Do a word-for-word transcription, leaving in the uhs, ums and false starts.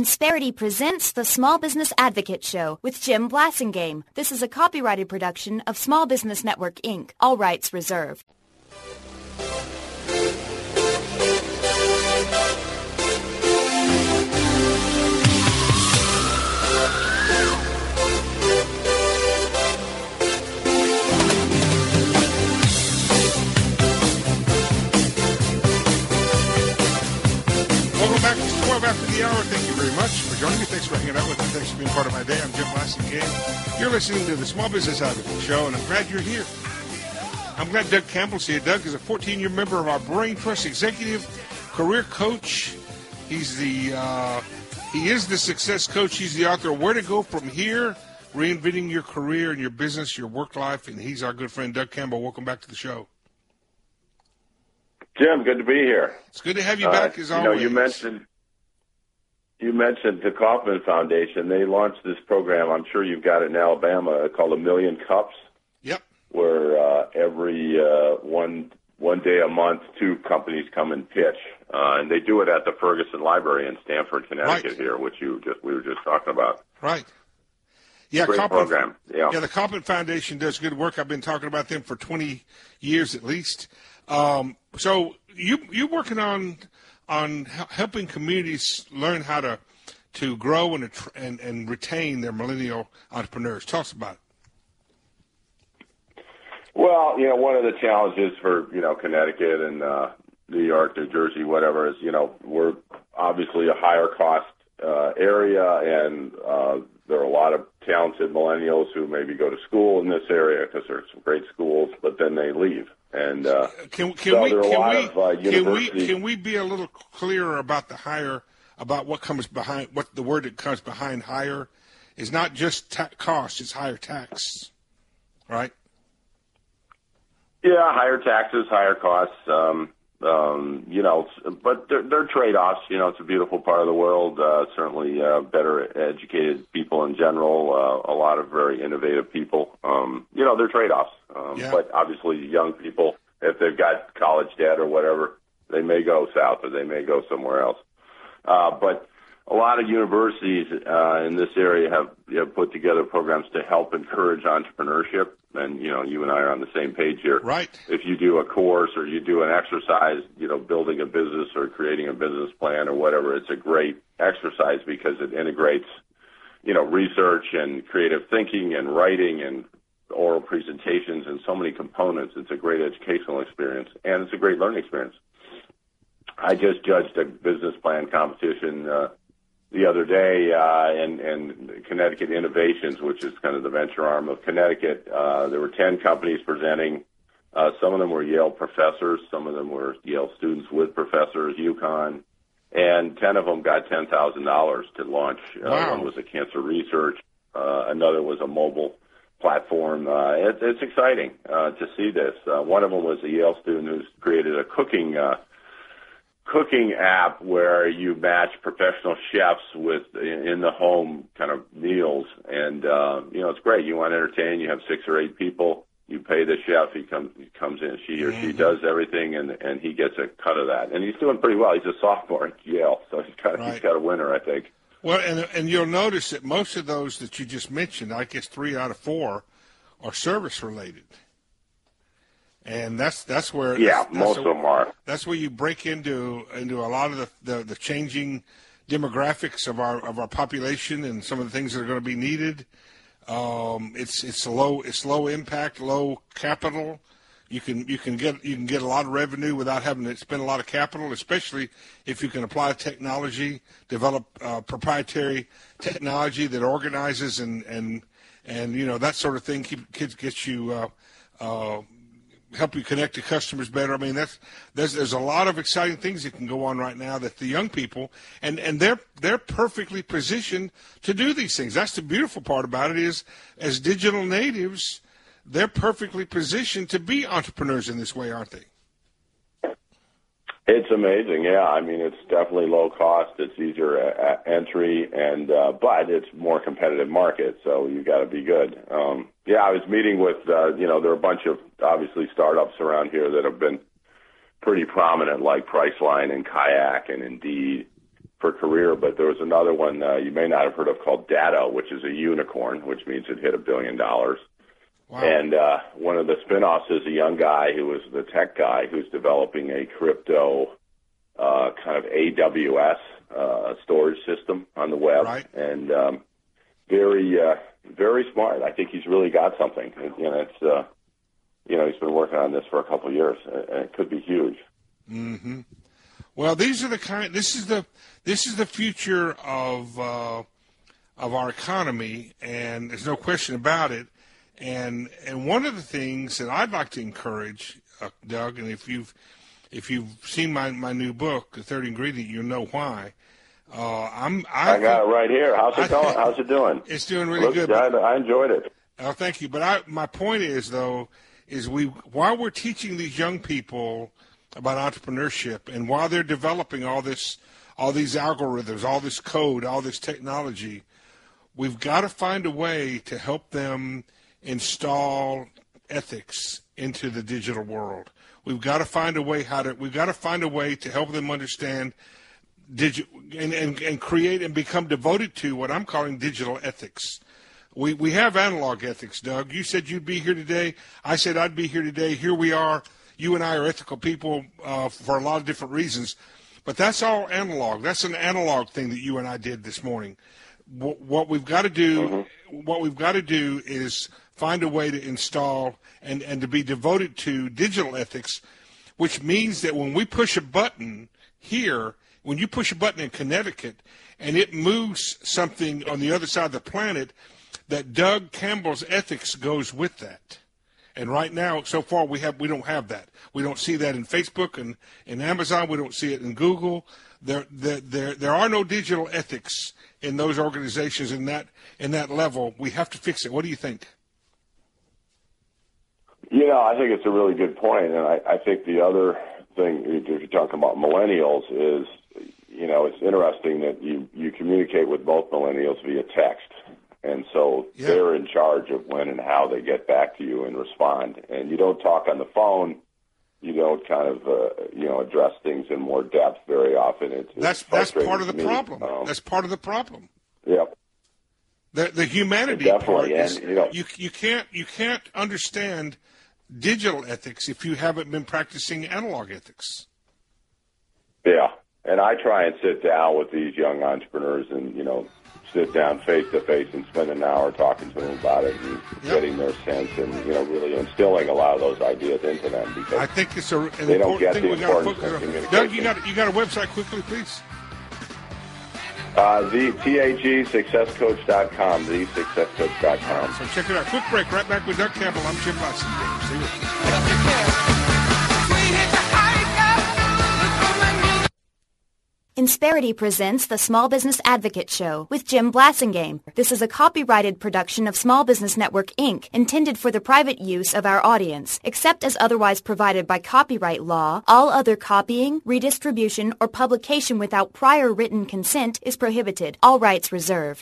Insperity presents the Small Business Advocate Show with Jim Blasingame. This is a copyrighted production of Small Business Network, Incorporated. All rights reserved. Welcome back. It's twelve after the hour. Thank you very much for joining me. Thanks for hanging out with me. Thanks for being part of my day. I'm Jim Blasingame. You're listening to the Small Business Advocate Show, and I'm glad you're here. I'm glad Doug Campbell's here. Doug is a fourteen-year member of our Brain Trust Executive Career Coach. He's the uh, he is the success coach. He's the author of Where to Go From Here, Reinventing Your Career and Your Business, Your Work Life, and he's our good friend, Doug Campbell. Welcome back to the show. Jim, good to be here. It's good to have you back, uh, as you always. Know, you mentioned you mentioned the Kauffman Foundation. They launched this program. I'm sure you've got it in Alabama called A Million Cups. Yep. Where uh, every uh, one one day a month, two companies come and pitch, uh, and they do it at the Ferguson Library in Stamford, Connecticut. Right. Here, which you just we were just talking about. Right. Yeah, Great Kauffman, program. Yeah. yeah, the Kauffman Foundation does good work. I've been talking about them for twenty years at least. Um, so you you're working on on helping communities learn how to to grow and and, and retain their millennial entrepreneurs. Tell us about it. Well, you know, one of the challenges for you know Connecticut and uh, New York, New Jersey, whatever is you know we're obviously a higher cost uh, area, and uh, there are a lot of talented millennials who maybe go to school in this area because there's some great schools, but then they leave. And uh, can, can so we there are a can lot we, of uh, can we universities. can we be a little clearer about the higher about what comes behind what the word that comes behind higher is not just ta- cost, it's higher tax, right? Yeah, higher taxes, higher costs. Um, um, you know, but they're, they're trade-offs. You know, it's a beautiful part of the world. Uh, certainly, uh, better educated people in general. Uh, a lot of very innovative people. Um, you know, they're trade-offs. Um, yeah. But obviously, young people, if they've got college debt or whatever, they may go south or they may go somewhere else. Uh, but a lot of universities uh, in this area have you know, put together programs to help encourage entrepreneurship. And, you know, you and I are on the same page here. Right. If you do a course or you do an exercise, you know, building a business or creating a business plan or whatever, it's a great exercise because it integrates, you know, research and creative thinking and writing and oral presentations and so many components. It's a great educational experience, and it's a great learning experience. I just judged a business plan competition uh, the other day, uh, and, and Connecticut Innovations, which is kind of the venture arm of Connecticut. Uh, there were ten companies presenting. Uh, some of them were Yale professors. Some of them were Yale students with professors, UConn. And ten of them got ten thousand dollars to launch. Uh, wow. One was a cancer research. Uh, another was a mobile platform. Uh, it, it's exciting uh, to see this. Uh, one of them was a Yale student who's created a cooking uh cooking app where you match professional chefs with in the home kind of meals, and uh, you know it's great. You want to entertain, you have six or eight people, you pay the chef, he comes he comes in, she or she does everything, and and he gets a cut of that, and he's doing pretty well. He's a sophomore at Yale, so he's got right. he's got a winner, I think. Well, and and you'll notice that most of those that you just mentioned, I guess three out of four, are service related. And that's that's where yeah, that's, most that's of them are. That's where you break into into a lot of the, the, the changing demographics of our of our population and some of the things that are going to be needed. Um, it's it's low it's low impact, low capital. You can you can get you can get a lot of revenue without having to spend a lot of capital, especially if you can apply technology, develop uh, proprietary technology that organizes and and and you know that sort of thing. Keep, kids gets you. Uh, uh, help you connect to customers better. I mean, that's there's there's a lot of exciting things that can go on right now that the young people and, and they're they're perfectly positioned to do these things. That's the beautiful part about it is as digital natives, they're perfectly positioned to be entrepreneurs in this way, aren't they? It's amazing, yeah. I mean, it's definitely low cost. It's easier uh, entry, and uh, but it's more competitive market, so you got to be good. Um, yeah, I was meeting with, uh, you know, there are a bunch of obviously startups around here that have been pretty prominent, like Priceline and Kayak and Indeed, for career, but there was another one uh, you may not have heard of called Datto, which is a unicorn, which means it hit a billion dollars. Wow. And uh, one of the spinoffs is a young guy who was the tech guy who's developing a crypto uh, kind of A W S uh, storage system on the web. Right. And um, very, uh, very smart. I think he's really got something. And, you know, it's uh, you know, he's been working on this for a couple of years, and it could be huge. Mm-hmm. Well, these are the kind. This is the this is the future of uh, of our economy, and there's no question about it. And and one of the things that I'd like to encourage, uh, Doug, and if you've if you've seen my, my new book, The Third Ingredient, you'll know why. Uh, I'm I, I got it right here. How's it going? How's it doing? It's doing really Looks, good. I, I enjoyed it. Oh, thank you. But I, my point is, though, is we while we're teaching these young people about entrepreneurship, and while they're developing all this, all these algorithms, all this code, all this technology, we've got to find a way to help them install ethics into the digital world. We've got to find a way how to. We've got to find a way to help them understand digi- and, and and create and become devoted to what I'm calling digital ethics. We we have analog ethics, Doug. You said you'd be here today. I said I'd be here today. Here we are. You and I are ethical people uh, for a lot of different reasons, but that's all analog. That's an analog thing that you and I did this morning. W- what we've got to do, mm-hmm. what we've got to do, is find a way to install and, and to be devoted to digital ethics, which means that when we push a button here, when you push a button in Connecticut, and it moves something on the other side of the planet, that Doug Campbell's ethics goes with that. And right now, so far, we have we don't have that. We don't see that in Facebook and in Amazon. We don't see it in Google. There, there, there, there are no digital ethics in those organizations in that in that level. We have to fix it. What do you think? You know, I think it's a really good point, and I, I think the other thing, if you're talking about millennials, is, you know, it's interesting that you, you communicate with both millennials via text. And so yeah. they're in charge of when and how they get back to you and respond. And you don't talk on the phone. You don't kind of, uh, you know, address things in more depth very often. It's, that's it's that's part of the me. problem. Um, that's part of the problem. Yeah. The the humanity Definitely. part is and, you, know, you you can't you can't understand digital ethics if you haven't been practicing analog ethics. Yeah, and I try and sit down with these young entrepreneurs and, you know, sit down face to face and spend an hour talking to them about it and yep. getting their sense and, you know, really instilling a lot of those ideas into them, because I think it's a, an they don't important get thing the we got to importance of focus on. communication. Doug, you got you got a website quickly, please. Uh, the T A G success coach dot com, the success coach dot com. Right, so check it out. Quick break. Right back with Doug Campbell. I'm Jim Blassingame. See you. Insperity presents the Small Business Advocate Show with Jim Blassingame. This is a copyrighted production of Small Business Network, Incorporated, intended for the private use of our audience. Except as otherwise provided by copyright law, all other copying, redistribution, or publication without prior written consent is prohibited. All rights reserved.